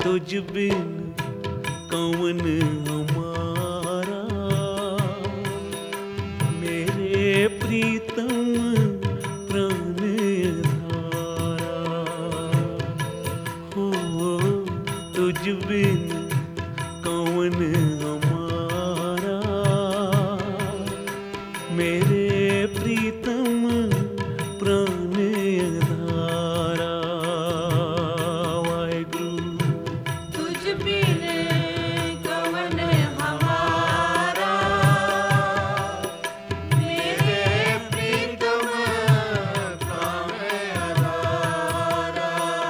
तुझ बिन कौन हमारा, मेरे प्रीतम प्राण आधारा। हो तुझ बिन कौन हमारा, मेरे प्रीतम प्राण आधारा। वाहेगुरु तुझ बिन कौन हमारा, मेरे प्रीतम प्राण आधारा।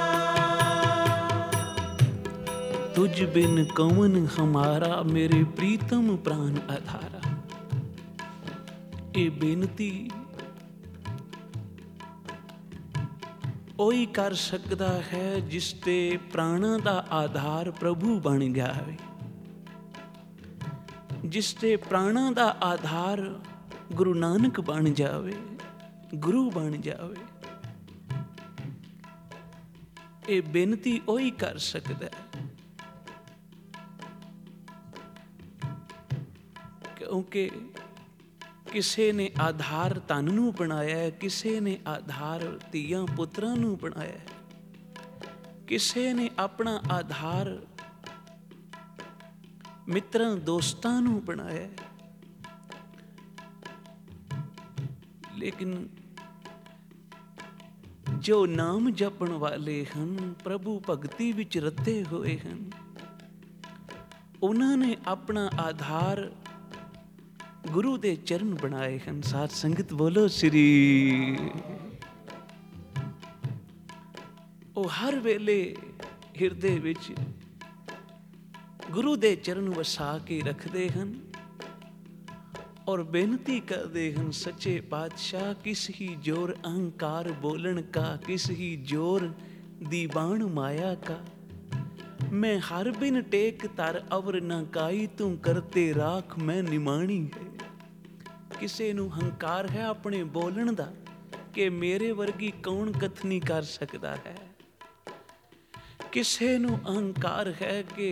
तुझ बिन कौन हमारा, मेरे प्रीतम प्राण आधारा। ਇਹ ਬੇਨਤੀ ਉਹੀ ਕਰ ਸਕਦਾ ਹੈ ਜਿਸ ਤੇ ਪ੍ਰਾਣਾਂ ਦਾ ਆਧਾਰ ਪ੍ਰਭੂ ਬਣ ਗਿਆ ਹੋਵੇ, ਜਿਸ ਤੇ ਪ੍ਰਾਣਾਂ ਦਾ ਆਧਾਰ ਗੁਰੂ ਨਾਨਕ ਬਣ ਜਾਵੇ, ਗੁਰੂ ਬਣ ਜਾਵੇ। ਇਹ ਬੇਨਤੀ ਉਹੀ ਕਰ ਸਕਦਾ ਹੈ, ਕਿਉਂਕਿ ਕਿਸੇ ਨੇ ਆਧਾਰ ਧਨ ਨੂੰ ਬਣਾਇਆ ਹੈ, ਕਿਸੇ ਨੇ ਆਧਾਰ ਧੀਆਂ ਪੁੱਤਰਾਂ ਨੂੰ ਬਣਾਇਆ ਹੈ, ਕਿਸੇ ਨੇ ਆਪਣਾ ਆਧਾਰ ਮਿੱਤਰਾਂ ਦੋਸਤਾਂ ਨੂੰ ਬਣਾਇਆ ਹੈ। ਲੇਕਿਨ ਜੋ ਨਾਮ ਜਪਣ ਵਾਲੇ ਹਨ, ਪ੍ਰਭੂ ਭਗਤੀ ਵਿੱਚ ਰੱਤੇ ਹੋਏ ਹਨ, ਉਹਨਾਂ ਨੇ ਆਪਣਾ ਆਧਾਰ ਗੁਰੂ ਦੇ ਚਰਨ ਬਣਾਏ ਹਨ। ਸਾਧ ਸੰਗਤ ਬੋਲੋ ਸ੍ਰੀ। ਉਹ ਹਰ ਵੇਲੇ ਹਿਰਦੇ ਵਿੱਚ ਗੁਰੂ ਦੇ ਚਰਨ ਵਸਾ ਕੇ ਰੱਖਦੇ ਹਨ ਔਰ ਬੇਨਤੀ ਕਰਦੇ ਹਨ, ਸੱਚੇ ਪਾਤਸ਼ਾਹ ਕਿਸ ਹੀ ਜੋਰ ਅਹੰਕਾਰ ਬੋਲਣ ਕਾ, ਕਿਸ ਹੀ ਜੋਰ ਦੀਵਾਨ ਮਾਇਆ ਕਾ। ਮੈਂ ਹਰ ਬਿਨ ਟੇਕ ਧਰ ਅਵਰ ਨਾ ਕਾਈ, ਤੂੰ ਕਰਤੇ ਰਾਖ ਮੈਂ ਨਿਮਾਣੀ ਹੈ। ਕਿਸੇ ਨੂੰ ਹੰਕਾਰ ਹੈ ਆਪਣੇ ਬੋਲਣ ਦਾ ਕਿ ਮੇਰੇ ਵਰਗੀ ਕੌਣ ਕਥਨੀ ਕਰ ਸਕਦਾ ਹੈ। ਕਿਸੇ ਨੂੰ ਅਹੰਕਾਰ ਹੈ ਕਿ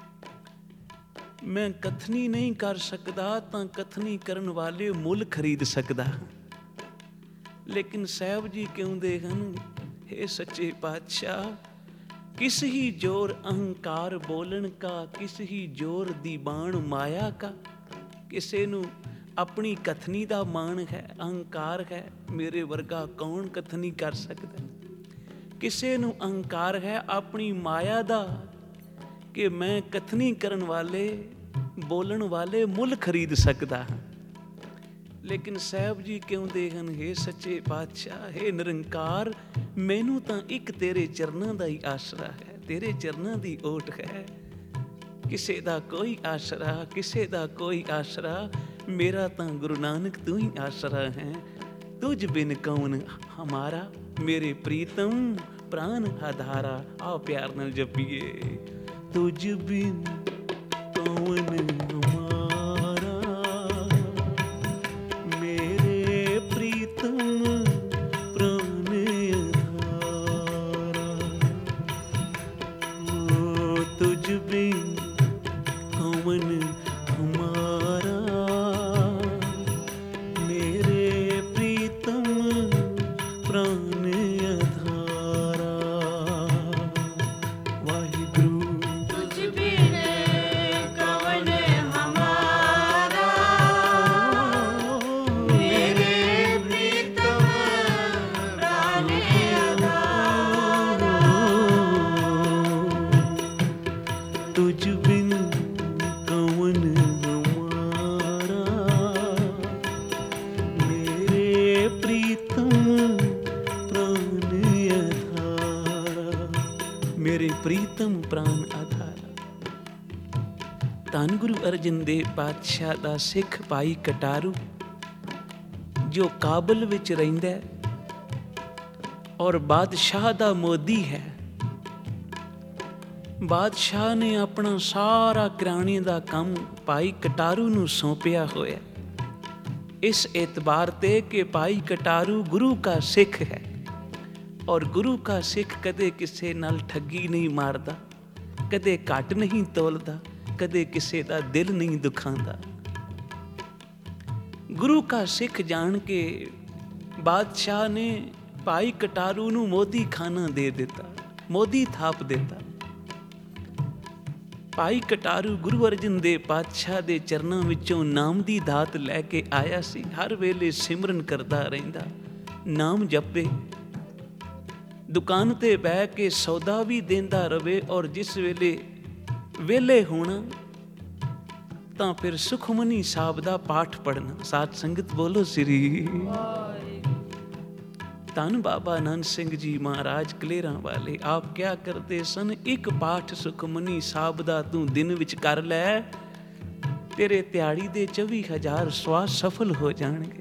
ਮੈਂ ਕਥਨੀ ਨਹੀਂ ਕਰ ਸਕਦਾ, ਤਾਂ ਕਥਨੀ ਕਰਨ ਵਾਲੇ ਮੁੱਲ ਖਰੀਦ ਸਕਦਾ। ਲੇਕਿਨ ਸਾਹਿਬ ਜੀ ਕਹਿੰਦੇ ਹਨ, ਹੇ ਸੱਚੇ ਪਾਤਸ਼ਾਹ किस ही जोर अहंकार बोलन का, किस ही जोर दीवान माया का। किसे नू अपनी कथनी दा मान है, अहंकार है, मेरे वर्गा कौन कथनी कर सकता। किसे नू अहंकार है अपनी माया दा कि मैं कथनी करन वाले बोलन वाले मुल खरीद सकता हाँ। लेकिन साहब जी कहते हैं, हे सच्चे पातशाह, हे निरंकार, मैनू तां एक तेरे चरनां दा ही आसरा है, तेरे चरनां दी ओट है। किसे दा कोई आसरा, किसे दा कोई आसरा, मेरा तां गुरु नानक तू ही आसरा है। तुझ बिन कौन हमारा, मेरे प्रीतम प्राण आधारा। आओ प्यार नाल जपीए, तुझ बिन कौन हमारा, मेरे प्रीतम प्राण आधारा। ओ तुझ बिन कौन हमारा, मेरे प्रीतम प्राण आधारा। वाहिगुरु तुझ बिन कौन हमारा, मेरे प्रीतम प्राण आधारा। तुझ बिन कौन हमारा, मेरे प्रीतम प्राण आधारा। मेरे प्रीतम प्राण आधारा। धन गुरु अर्जन देव पातशाह दा सिख भाई कटारू जो काबल विच रहिंदा और बादशाह दा मोदी है। बादशाह ने अपना सारा किराने का काम भाई कटारू नूं सौंपिया होया, इस एतबार ते कि भाई कटारू गुरु का सिख है और गुरु का सिख कदे किसी नाल ठगी नहीं मारदा, ਕਦੇ ਘੱਟ ਨਹੀਂ ਤੋਲਦਾ, ਕਦੇ ਕਿਸੇ ਦਾ ਦਿਲ ਨਹੀਂ ਦੁਖਾਂਦਾ। ਗੁਰੂ ਕਾ ਸਿੱਖ ਜਾਣ ਕੇ ਬਾਦਸ਼ਾਹ ਨੇ ਭਾਈ ਕਟਾਰੂ ਨੂੰ ਮੋਦੀ ਖਾਨਾ ਦੇ ਦਿੱਤਾ, ਮੋਦੀ ਥਾਪ ਦਿੱਤਾ। ਭਾਈ ਕਟਾਰੂ ਗੁਰੂ ਅਰਜਨ ਦੇਵ ਪਾਤਸ਼ਾਹ ਦੇ ਚਰਨਾਂ ਵਿੱਚੋਂ ਨਾਮ ਦੀ ਦਾਤ ਲੈ ਕੇ ਆਇਆ ਸੀ। ਹਰ ਵੇਲੇ ਸਿਮਰਨ ਕਰਦਾ ਰਹਿੰਦਾ, ਨਾਮ ਜਪੇ, ਦੁਕਾਨ ਤੇ ਬਹਿ ਕੇ ਸੌਦਾ ਵੀ ਦਿੰਦਾ ਰਵੇ, ਔਰ ਜਿਸ ਵੇਲੇ ਵਿਹਲੇ ਹੋਣਾ ਤਾਂ ਫਿਰ ਸੁਖਮਨੀ ਸਾਹਿਬ ਦਾ ਪਾਠ ਪੜ੍ਹਨਾ। ਸਾਧ ਸੰਗਤ ਬੋਲੋ ਸ੍ਰੀ। ਧੰਨ ਬਾਬਾ ਆਨੰਦ ਸਿੰਘ ਜੀ ਮਹਾਰਾਜ ਕਲੇਰਾਂ ਵਾਲੇ ਆਪ ਕਿਆ ਕਰਦੇ ਸਨ, ਇੱਕ ਪਾਠ ਸੁਖਮਨੀ ਸਾਹਿਬ ਦਾ ਤੂੰ ਦਿਨ ਵਿੱਚ ਕਰ ਲੈ, ਤੇਰੇ ਦਿਹਾੜੀ ਦੇ 24,000 ਸਵਾਸ ਸਫਲ ਹੋ ਜਾਣਗੇ।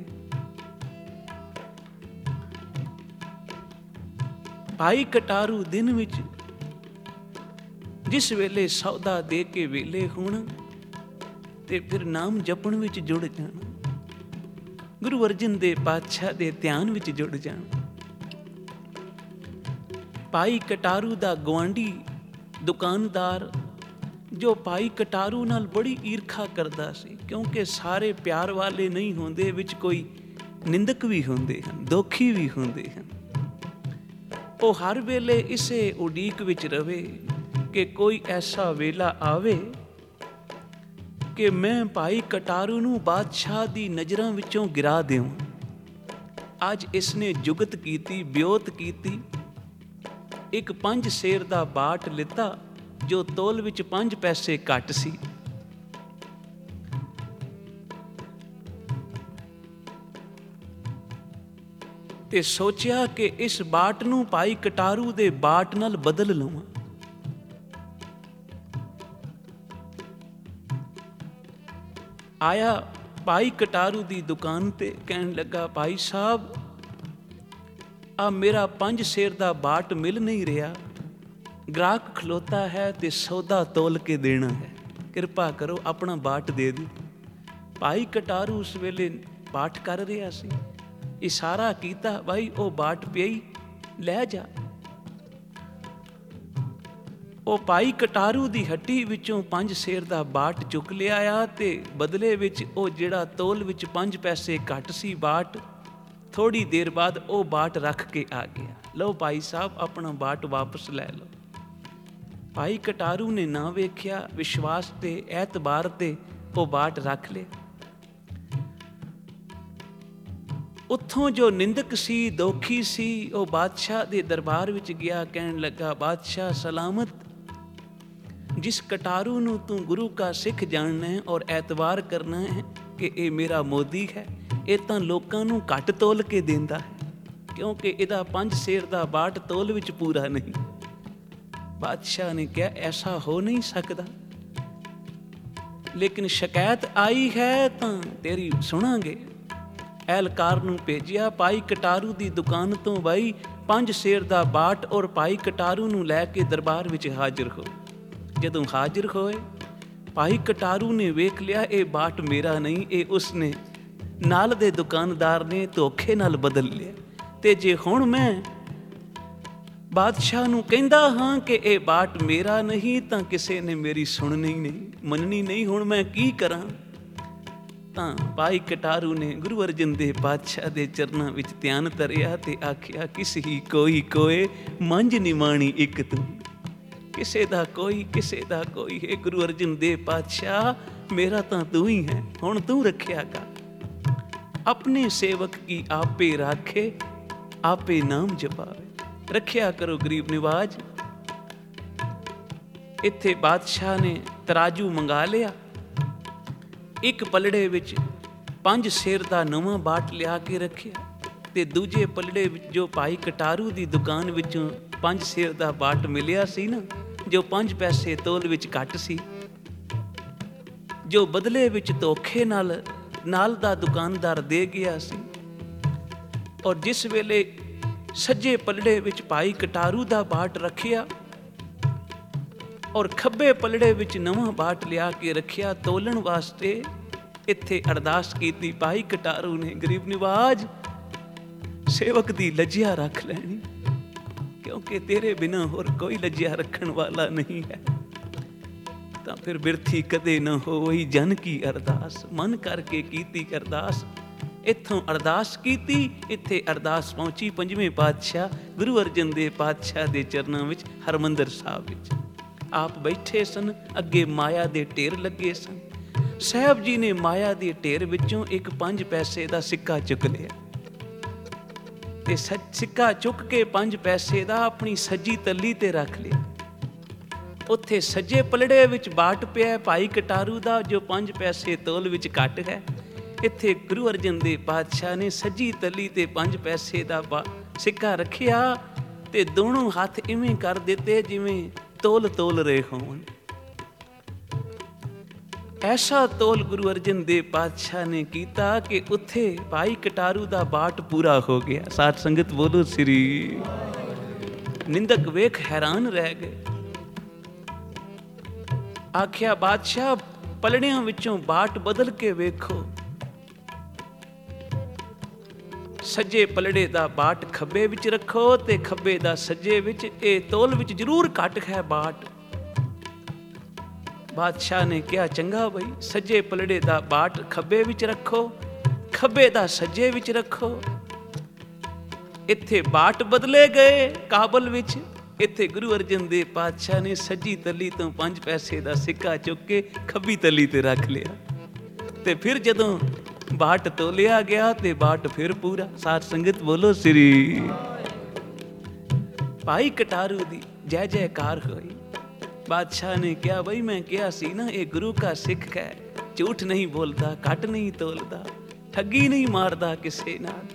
ਭਾਈ ਕਟਾਰੂ ਦਿਨ ਵਿੱਚ ਜਿਸ ਵੇਲੇ ਸੌਦਾ ਦੇ ਕੇ ਵੇਲੇ ਹੋਣਾ ਤੇ ਫਿਰ ਨਾਮ ਜਪਣ ਵਿੱਚ ਜੁੜ ਜਾਣਾ, ਗੁਰੂ ਅਰਜਨ ਦੇਵ ਪਾਤਸ਼ਾਹ ਦੇ ਧਿਆਨ ਵਿੱਚ ਜੁੜ ਜਾਣਾ। ਭਾਈ ਕਟਾਰੂ ਦਾ ਗੁਆਂਢੀ ਦੁਕਾਨਦਾਰ ਜੋ ਭਾਈ ਕਟਾਰੂ ਨਾਲ ਬੜੀ ਈਰਖਾ ਕਰਦਾ ਸੀ, ਕਿਉਂਕਿ ਸਾਰੇ ਪਿਆਰ ਵਾਲੇ ਨਹੀਂ ਹੁੰਦੇ, ਵਿੱਚ ਕੋਈ ਨਿੰਦਕ ਵੀ ਹੁੰਦੇ ਹਨ, ਦੋਖੀ ਵੀ ਹੁੰਦੇ ਹਨ। ਉਹ ਹਰ ਵੇਲੇ ਇਸੇ ਉਡੀਕ ਵਿੱਚ ਰਵੇ ਕਿ ਕੋਈ ਐਸਾ ਵੇਲਾ ਆਵੇ ਕਿ ਮੈਂ ਭਾਈ ਕਟਾਰੂ ਨੂੰ ਬਾਦਸ਼ਾਹ ਦੀ ਨਜ਼ਰਾਂ ਵਿੱਚੋਂ ਗਿਰਾ ਦਿਉਂ। ਅੱਜ ਇਸਨੇ ਜੁਗਤ ਕੀਤੀ, ਬਿਓਤ ਕੀਤੀ, ਇੱਕ 5 ਸੇਰ ਦਾ ਬਾਟ ਲਿੱਤਾ ਜੋ ਤੋਲ ਵਿੱਚ 5 ਪੈਸੇ ਘੱਟ ਸੀ। ਤੇ ਸੋਚਿਆ ਕਿ ਇਸ ਬਾਟ ਨੂੰ ਭਾਈ ਕਟਾਰੂ ਦੇ ਬਾਟ ਨਾਲ ਬਦਲ ਲਵਾਂ। ਆਇਆ ਭਾਈ ਕਟਾਰੂ ਦੀ ਦੁਕਾਨ ਤੇ, ਕਹਿਣ ਲੱਗਾ, ਭਾਈ ਸਾਹਿਬ ਆ ਮੇਰਾ 5 ਸੇਰ ਦਾ ਬਾਟ ਮਿਲ ਨਹੀਂ ਰਿਹਾ, ਗ੍ਰਾਹਕ ਖਲੋਤਾ ਹੈ ਤੇ ਸੌਦਾ ਤੋਲ ਕੇ ਦੇਣਾ ਹੈ, ਕਿਰਪਾ ਕਰੋ ਆਪਣਾ ਬਾਟ ਦੇ ਦਿਓ। ਭਾਈ ਕਟਾਰੂ ਉਸ ਵੇਲੇ ਪਾਠ ਕਰ ਰਿਹਾ ਸੀ, ਇਸ਼ਾਰਾ ਕੀਤਾ, ਭਾਈ ਉਹ ਬਾਟ ਪਈ ਲੈ ਜਾ। ਉਹ ਭਾਈ ਕਟਾਰੂ ਦੀ ਹੱਟੀ ਵਿੱਚੋਂ 5 ਸੇਰ ਦਾ ਬਾਟ ਚੁੱਕ ਲਿਆਇਆ ਤੇ ਬਦਲੇ ਵਿੱਚ ਉਹ ਜਿਹੜਾ ਤੋਲ ਵਿੱਚ 5 ਪੈਸੇ ਘੱਟ ਸੀ ਬਾਟ, ਥੋੜੀ ਦੇਰ ਬਾਅਦ ਉਹ ਬਾਟ ਰੱਖ ਕੇ ਆ ਗਿਆ। ਲਓ ਭਾਈ ਸਾਹਿਬ ਆਪਣਾ ਬਾਟ ਵਾਪਸ ਲੈ ਲਓ। ਭਾਈ ਕਟਾਰੂ ਨੇ ਨਾ ਵੇਖਿਆ, ਵਿਸ਼ਵਾਸ ਤੇ ਐਤਬਾਰ ਤੇ ਉਹ ਬਾਟ ਰੱਖ ਲਿਆ। ਉੱਥੋਂ ਜੋ ਨਿੰਦਕ ਸੀ, ਦੋਖੀ ਸੀ, ਉਹ ਬਾਦਸ਼ਾਹ ਦੇ ਦਰਬਾਰ ਵਿੱਚ ਗਿਆ, ਕਹਿਣ ਲੱਗਾ, ਬਾਦਸ਼ਾਹ ਸਲਾਮਤ, ਜਿਸ ਕਟਾਰੂ ਨੂੰ ਤੂੰ ਗੁਰੂ ਕਾ ਸਿੱਖ ਜਾਣਨਾ ਹੈ ਔਰ ਐਤਵਾਰ ਕਰਨਾ ਹੈ ਕਿ ਇਹ ਮੇਰਾ ਮੋਦੀ ਹੈ, ਇਹ ਤਾਂ ਲੋਕਾਂ ਨੂੰ ਘੱਟ ਤੋਲ ਕੇ ਦਿੰਦਾ ਹੈ, ਕਿਉਂਕਿ ਇਹਦਾ 5 ਸੇਰ ਦਾ ਬਾਟ ਤੋਲ ਵਿੱਚ ਪੂਰਾ ਨਹੀਂ। ਬਾਦਸ਼ਾਹ ਨੇ ਕਿਹਾ, ਐਸਾ ਹੋ ਨਹੀਂ ਸਕਦਾ, ਲੇਕਿਨ ਸ਼ਿਕਾਇਤ ਆਈ ਹੈ ਤਾਂ ਤੇਰੀ ਸੁਣਾਂਗੇ। ਐਲਕਾਰ ਨੂੰ ਭੇਜਿਆ, ਭਾਈ ਕਟਾਰੂ ਦੀ ਦੁਕਾਨ ਤੋਂ ਬਾਈ 5 ਸੇਰ ਦਾ ਬਾਟ ਔਰ ਭਾਈ ਕਟਾਰੂ ਨੂੰ ਲੈ ਕੇ ਦਰਬਾਰ ਵਿੱਚ ਹਾਜ਼ਰ ਹੋ। ਜਦੋਂ ਹਾਜ਼ਰ ਹੋਏ, ਭਾਈ ਕਟਾਰੂ ਨੇ ਵੇਖ ਲਿਆ ਇਹ ਬਾਟ ਮੇਰਾ ਨਹੀਂ, ਇਹ ਉਸਨੇ ਨਾਲ ਦੇ ਦੁਕਾਨਦਾਰ ਨੇ ਧੋਖੇ ਨਾਲ ਬਦਲ ਲਿਆ। ਤੇ ਜੇ ਹੁਣ ਮੈਂ ਬਾਦਸ਼ਾਹ ਨੂੰ ਕਹਿੰਦਾ ਹਾਂ ਕਿ ਇਹ ਬਾਟ ਮੇਰਾ ਨਹੀਂ ਤਾਂ ਕਿਸੇ ਨੇ ਮੇਰੀ ਸੁਣਨੀ ਨਹੀਂ, ਮੰਨਣੀ ਨਹੀਂ, ਹੁਣ ਮੈਂ ਕੀ ਕਰਾਂ। ਤਾਂ ਭਾਈ ਕਟਾਰੂ ਨੇ ਗੁਰੂ ਅਰਜਨ ਦੇਵ ਪਾਤਸ਼ਾਹ ਦੇ ਚਰਨਾਂ ਵਿੱਚ ਧਿਆਨ ਧਰਿਆ ਤੇ ਆਖਿਆ, ਕਿਸ ਹੀ ਕੋਈ ਕੋਏ ਮੰਝ ਨਿਮਾਣੀ ਇੱਕ ਤੂੰ, ਕਿਸੇ ਦਾ ਕੋਈ, ਕਿਸੇ ਦਾ ਕੋਈ ਹੈ ਗੁਰੂ ਅਰਜਨ ਦੇਵ ਪਾਤਸ਼ਾਹ, ਮੇਰਾ ਤਾਂ ਤੂੰ ਹੀ ਹੈ, ਹੁਣ ਤੂੰ ਰੱਖਿਆ ਕਰ। ਆਪਣੇ ਸੇਵਕ ਕੀ ਆਪੇ ਰਾਖੇ, ਆਪੇ ਨਾਮ ਜਪਾਵੇ, ਰੱਖਿਆ ਕਰੋ ਗਰੀਬ ਨਿਵਾਜ। ਇੱਥੇ ਬਾਦਸ਼ਾਹ ਨੇ ਤਰਾਜੂ ਮੰਗਾ ਲਿਆ, ਇੱਕ ਪਲੜੇ ਵਿੱਚ 5 ਸੇਰ ਦਾ ਨਵਾਂ ਬਾਟ ਲਿਆ ਕੇ ਰੱਖਿਆ ਤੇ ਦੂਜੇ ਪਲੜੇ ਵਿੱਚ ਜੋ ਭਾਈ ਕਟਾਰੂ ਦੀ ਦੁਕਾਨ ਵਿੱਚੋਂ 5 ਸੇਰ ਦਾ ਬਾਟ ਮਿਲਿਆ ਸੀ ਨਾ, ਜੋ 5 ਪੈਸੇ ਤੋਲ ਵਿੱਚ ਘੱਟ ਸੀ, ਜੋ ਬਦਲੇ ਵਿੱਚ ਧੋਖੇ ਨਾਲ ਦਾ ਦੁਕਾਨਦਾਰ ਦੇ ਗਿਆ ਸੀ। ਔਰ ਜਿਸ ਵੇਲੇ ਸੱਜੇ ਪਲੜੇ ਵਿੱਚ ਭਾਈ ਕਟਾਰੂ ਦਾ ਬਾਟ ਰੱਖਿਆ ਔਰ ਖੱਬੇ ਪਲੜੇ ਵਿੱਚ ਨਵਾਂ ਬਾਟ ਲਿਆ ਕੇ ਰੱਖਿਆ ਤੋਲਣ ਵਾਸਤੇ, ਇੱਥੇ ਅਰਦਾਸ ਕੀਤੀ ਭਾਈ ਕਟਾਰੂ ਨੇ, ਗਰੀਬ ਨਿਵਾਜ ਸੇਵਕ ਦੀ ਲੱਜਿਆ ਰੱਖ ਲੈਣੀ, ਕਿਉਂਕਿ ਤੇਰੇ ਬਿਨਾਂ ਹੋਰ ਕੋਈ ਲੱਜਿਆ ਰੱਖਣ ਵਾਲਾ ਨਹੀਂ ਹੈ। ਤਾਂ ਫਿਰ ਬਿਰਥੀ ਕਦੇ ਨਾ ਹੋਈ ਜਨ ਕੀ ਅਰਦਾਸ। ਮਨ ਕਰਕੇ ਕੀਤੀ ਅਰਦਾਸ, ਇੱਥੋਂ ਅਰਦਾਸ ਕੀਤੀ, ਇੱਥੇ ਅਰਦਾਸ ਪਹੁੰਚੀ ਪੰਜਵੇਂ ਪਾਤਸ਼ਾਹ ਗੁਰੂ ਅਰਜਨ ਦੇਵ ਪਾਤਸ਼ਾਹ ਦੇ ਚਰਨਾਂ ਵਿੱਚ, ਹਰਮੰਦਰ ਸਾਹਿਬ ਵਿੱਚ। ਆਪ ਬੈਠੇ ਸਨ, ਅੱਗੇ ਮਾਇਆ ਦੇ ਢੇਰ ਲੱਗੇ ਸਨ। ਸਾਹਿਬ ਜੀ ਨੇ ਮਾਇਆ ਦੇ ਢੇਰ ਵਿੱਚੋਂ ਇੱਕ 5 ਪੈਸੇ ਦਾ ਸਿੱਕਾ ਚੁੱਕ ਲਿਆ ਤੇ ਸਿੱਕਾ ਚੁੱਕ ਕੇ 5 ਪੈਸੇ ਦਾ ਆਪਣੀ ਸੱਜੀ ਤੱਲੀ ਤੇ ਰੱਖ ਲਿਆ। ਉੱਥੇ ਸੱਜੇ ਪਲੜੇ ਵਿੱਚ ਬਾਟ ਪਿਆ ਭਾਈ ਕਟਾਰੂ ਦਾ, ਜੋ 5 ਪੈਸੇ ਤੋਲ ਵਿੱਚ ਘੱਟ ਹੈ। ਇੱਥੇ ਗੁਰੂ ਅਰਜਨ ਦੇਵ ਪਾਤਸ਼ਾਹ ਨੇ ਸੱਜੀ ਤੱਲੀ ਤੇ 5 ਪੈਸੇ ਦਾ ਸਿੱਕਾ ਰੱਖਿਆ ਤੇ ਦੋਨੋਂ ਹੱਥ ਇਵੇਂ ਕਰ ਦਿੱਤੇ ਜਿਵੇਂ ਤੋਲ ਰਹੇ ਹੋਣ। ਐਸਾ ਤੋਲ ਗੁਰੂ ਅਰਜਨ ਦੇਵ ਪਾਤਸ਼ਾਹ ਨੇ ਕੀਤਾ ਕਿ ਉੱਥੇ ਭਾਈ ਕਟਾਰੂ ਦਾ ਬਾਟ ਪੂਰਾ ਹੋ ਗਿਆ। ਸਾਧ ਸੰਗਤ ਬੋਲੋ ਸ੍ਰੀ। ਨਿੰਦਕ ਵੇਖ ਹੈਰਾਨ ਰਹਿ ਗਏ। ਆਖਿਆ ਬਾਦਸ਼ਾਹ ਪਲੜਿਆਂ ਵਿੱਚੋਂ ਬਾਟ ਬਦਲ ਕੇ ਵੇਖੋ। ਸੱਜੇ ਪਲੜੇ ਦਾ ਬਾਟ ਖੱਬੇ ਵਿੱਚ ਰੱਖੋ ਤੇ ਖੱਬੇ ਦਾ ਸੱਜੇ ਵਿੱਚ। ਇਹ ਤੋਲ ਵਿੱਚ ਜ਼ਰੂਰ ਘੱਟ ਹੈ ਬਾਟ। ਬਾਦਸ਼ਾਹ ਨੇ ਕਿਹਾ ਚੰਗਾ ਬਈ, ਸੱਜੇ ਪਲੜੇ ਦਾ ਬਾਟ ਖੱਬੇ ਵਿੱਚ ਰੱਖੋ, ਖੱਬੇ ਦਾ ਸੱਜੇ ਵਿੱਚ ਰੱਖੋ। ਇੱਥੇ ਬਾਟ ਬਦਲੇ ਗਏ ਕਾਬਲ ਵਿੱਚ। ਇੱਥੇ ਗੁਰੂ ਅਰਜਨ ਦੇਵ ਪਾਤਸ਼ਾਹ ਨੇ ਸੱਜੀ ਤਲੀ ਤੋਂ 5 ਪੈਸੇ ਦਾ ਸਿੱਕਾ ਚੁੱਕ ਕੇ ਖੱਬੀ ਤਲੀ ਤੇ ਰੱਖ ਲਿਆ ਤੇ ਫਿਰ ਜਦੋਂ ਬਾਟ ਤੋਲਿਆ ਗਿਆ ਤੇ ਬਾਟ ਫਿਰ ਪੂਰਾ। ਸਾਧ ਸੰਗਤ ਬੋਲੋ ਸ੍ਰੀ। ਭਾਈ ਕਟਾਰੂ ਦੀ ਜੈ ਜੈਕਾਰ ਹੋਈ। ਬਾਦਸ਼ਾਹ ਨੇ ਕਿਹਾ ਬਈ ਮੈਂ ਕਿਹਾ ਸੀ ਨਾ, ਇਹ ਗੁਰੂ ਕਾ ਸਿੱਖ ਹੈ, ਝੂਠ ਨਹੀਂ ਬੋਲਦਾ, ਘੱਟ ਨਹੀਂ ਤੋਲਦਾ, ਠੱਗੀ ਨਹੀਂ ਮਾਰਦਾ ਕਿਸੇ ਨਾਲ।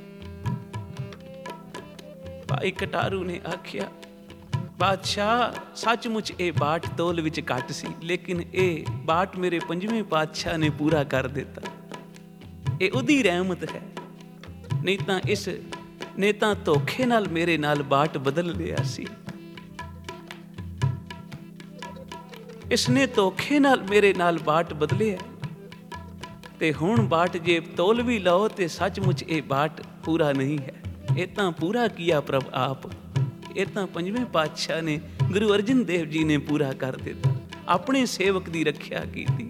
ਭਾਈ ਕਟਾਰੂ ਨੇ ਆਖਿਆ ਬਾਦਸ਼ਾਹ ਸੱਚਮੁੱਚ ਇਹ ਬਾਟ ਤੋਲ ਵਿੱਚ ਘੱਟ ਸੀ, ਲੇਕਿਨ ਇਹ ਬਾਟ ਮੇਰੇ ਪੰਜਵੇਂ ਪਾਤਸ਼ਾਹ ਨੇ ਪੂਰਾ ਕਰ ਦਿੱਤਾ। ਇਹ ਉਹਦੀ ਰਹਿਮਤ ਹੈ, ਨਹੀਂ ਤਾਂ ਇਸ ਨੇ ਤਾਂ ਧੋਖੇ ਨਾਲ ਮੇਰੇ ਨਾਲ ਬਾਟ ਬਦਲ ਲਿਆ ਸੀ। ਇਸ ਨੇ ਧੋਖੇ ਨਾਲ ਮੇਰੇ ਨਾਲ ਬਾਟ ਬਦਲਿਆ ਤੇ ਹੁਣ ਬਾਟ ਜੇ ਤੋਲ ਵੀ ਲਓ ਤੇ ਸੱਚਮੁੱਚ ਇਹ ਬਾਟ ਪੂਰਾ ਨਹੀਂ ਹੈ। ਇਹ ਤਾਂ ਪੂਰਾ ਕੀਆ ਪ੍ਰਭ ਆਪ। ਇਹ ਤਾਂ ਪੰਜਵੇਂ ਪਾਤਸ਼ਾਹ ਨੇ, ਗੁਰੂ ਅਰਜਨ ਦੇਵ ਜੀ ਨੇ ਪੂਰਾ ਕਰ ਦਿੱਤਾ, ਆਪਣੇ ਸੇਵਕ ਦੀ ਰੱਖਿਆ ਕੀਤੀ।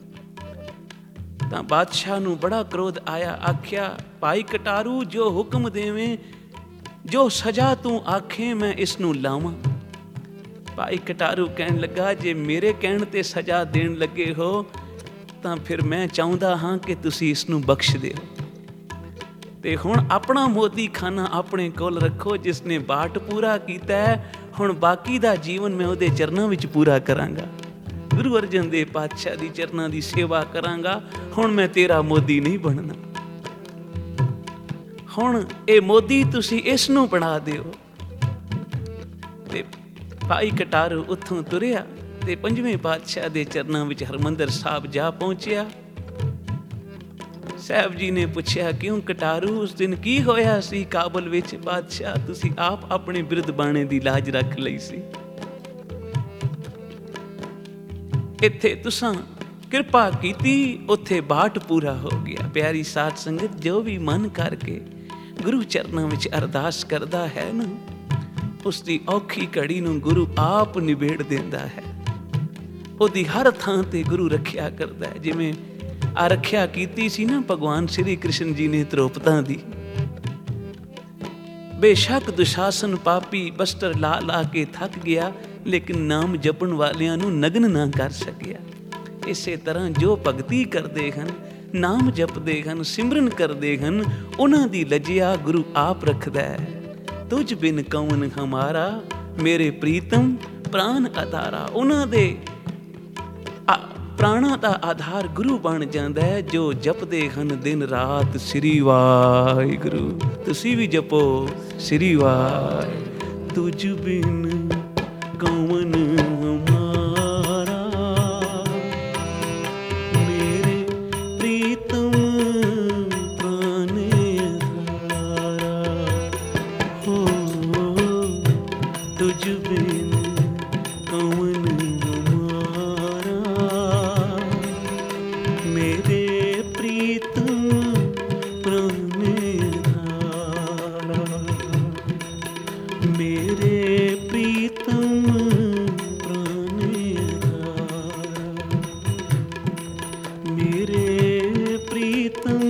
ਤਾਂ ਬਾਦਸ਼ਾਹ ਨੂੰ ਬੜਾ ਕ੍ਰੋਧ ਆਇਆ। ਆਖਿਆ ਭਾਈ ਕਟਾਰੂ ਜੋ ਹੁਕਮ ਦੇਵੇਂ, ਜੋ ਸਜ਼ਾ ਤੂੰ ਆਖੇ ਮੈਂ ਇਸ ਨੂੰ ਲਾਵਾਂ। ਭਾਈ ਕਟਾਰੂ ਕਹਿਣ ਲੱਗਾ ਜੇ ਮੇਰੇ ਕਹਿਣ ਤੇ ਸਜ਼ਾ ਦੇਣ ਲੱਗੇ ਹੋ ਤਾਂ ਫਿਰ ਮੈਂ ਚਾਹੁੰਦਾ ਹਾਂ ਕਿ ਤੁਸੀਂ ਇਸ ਨੂੰ ਬਖਸ਼ ਦਿਓ ਤੇ ਹੁਣ ਆਪਣਾ ਮੋਦੀ ਖਾਨਾ ਆਪਣੇ ਕੋਲ ਰੱਖੋ। ਜਿਸ ਨੇ ਬਾਟ ਪੂਰਾ ਕੀਤਾ ਹੈ, ਹੁਣ ਬਾਕੀ ਦਾ ਜੀਵਨ ਮੈਂ ਉਹਦੇ ਚਰਨਾਂ ਵਿੱਚ ਪੂਰਾ ਕਰਾਂਗਾ। ਗੁਰੂ ਅਰਜਨ ਦੇਵ ਪਾਤਸ਼ਾਹ ਦੀ ਚਰਨਾਂ ਦੀ ਸੇਵਾ ਕਰਾਂਗਾ। ਹੁਣ ਮੈਂ ਤੇਰਾ ਮੋਦੀ ਨਹੀਂ ਬਣਨਾ। ਹੁਣ ਇਹ ਮੋਦੀ ਤੁਸੀਂ ਇਸ ਨੂੰ ਬਣਾ ਦਿਓ। ਤੇ ਭਾਈ ਕਟਾਰੂ ਉੱਥੋਂ ਤੁਰਿਆ ਤੇ ਪੰਜਵੇਂ ਪਾਤਸ਼ਾਹ ਦੇ ਚਰਨਾਂ ਵਿੱਚ ਹਰਮੰਦਰ ਸਾਹਿਬ ਜਾ ਪਹੁੰਚਿਆ। ਸਾਹਿਬ ਜੀ ਨੇ ਪੁੱਛਿਆ ਕਿਉਂ ਕਟਾਰੂ, ਉਸ ਦਿਨ ਕੀ ਹੋਇਆ ਸੀ ਕਾਬਲ ਵਿੱਚ? ਬਾਦਸ਼ਾਹ ਤੁਸੀਂ ਆਪ ਆਪਣੇ ਬਿਰਧ ਬਾਣੇ ਦੀ ਲਾਜ ਰੱਖ ਲਈ ਸੀ, ਇੱਥੇ ਤੁਸਾਂ ਕਿਰਪਾ ਕੀਤੀ, ਉੱਥੇ ਬਾਟ ਪੂਰਾ ਹੋ ਗਿਆ। ਪਿਆਰੀ ਸਾਧ ਸੰਗਤ, ਜੋ ਵੀ ਮਨ ਕਰਕੇ ਗੁਰੂ ਚਰਨਾਂ ਵਿੱਚ ਅਰਦਾਸ ਕਰਦਾ ਹੈ ਨਾ, ਉਸ ਦੀ ਔਖੀ ਘੜੀ ਨੂੰ ਗੁਰੂ ਆਪ ਨਿਬੇੜ ਦਿੰਦਾ ਹੈ। ਉਹਦੀ ਹਰ ਥਾਂ ਤੇ ਗੁਰੂ ਰੱਖਿਆ ਕਰਦਾ ਹੈ। ਜਿਵੇਂ ਆ ਰੱਖਿਆ ਕੀਤੀ ਸੀ ਨਾ ਭਗਵਾਨ ਸ਼੍ਰੀ ਕ੍ਰਿਸ਼ਨ ਜੀ ਨੇ ਦ੍ਰੋਪਦਾਂ ਦੀ। ਬੇਸ਼ੱਕ ਦੁਸ਼ਾਸਨ ਪਾਪੀ ਬਸਤਰ ਲਾ ਲਾ ਕੇ ਥੱਕ ਗਿਆ, ਲੇਕਿਨ ਨਾਮ ਜਪਣ ਵਾਲਿਆਂ ਨੂੰ ਨਗਨ ਨਾ ਕਰ ਸਕਿਆ। ਇਸੇ ਤਰ੍ਹਾਂ ਜੋ ਭਗਤੀ ਕਰਦੇ ਹਨ, ਨਾਮ ਜਪਦੇ ਹਨ, ਸਿਮਰਨ ਕਰਦੇ ਹਨ, ਉਹਨਾਂ ਦੀ ਲੱਜਿਆ ਗੁਰੂ ਆਪ ਰੱਖਦਾ ਹੈ। ਤੁਝ ਬਿਨ ਕੌਣ ਹਮਾਰਾ, ਮੇਰੇ ਪ੍ਰੀਤਮ ਪ੍ਰਾਨ ਆਧਾਰਾ। ਉਹਨਾਂ ਦੇ ਪ੍ਰਾਣਾ ਦਾ ਆਧਾਰ ਗੁਰੂ ਬਣ ਜਾਂਦਾ ਹੈ, ਜੋ ਜਪਦੇ ਹਨ ਦਿਨ ਰਾਤ ਸ੍ਰੀ ਵਾਹਿਗੁਰੂ। ਤੁਸੀਂ ਵੀ ਜਪੋ ਸ੍ਰੀ ਵਾਹਿਗੁਰੂ। ਤੁਝ ਬਿਨ ਕੌਣ ਹਮਾਰਾ, ਮੇਰੇ ਪ੍ਰੀਤਮ ਪ੍ਰਾਨ ਆਧਾਰਾ। ਹੋ ਤੁਝ ਬਿਨ ਕੌਣ ਮੇਰੇ ਪ੍ਰੀਤਮ मेरे प्रीतम